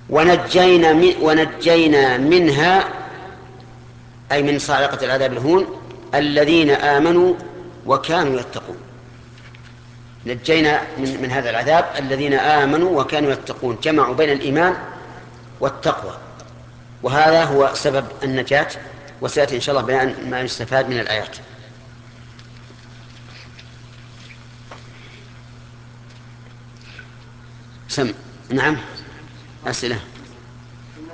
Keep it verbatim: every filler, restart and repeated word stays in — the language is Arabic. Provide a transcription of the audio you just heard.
ونجينا, من ونجينا منها أي من صاعقة العذاب الهون الذين آمنوا وكانوا يتقون. نجينا من, من هذا العذاب الذين آمنوا وكانوا يتقون، جمعوا بين الإيمان والتقوى، وهذا هو سبب النجاة. وسيأتي إن شاء الله بيان ما يستفاد من الآيات. سم. نعم، أسئلة.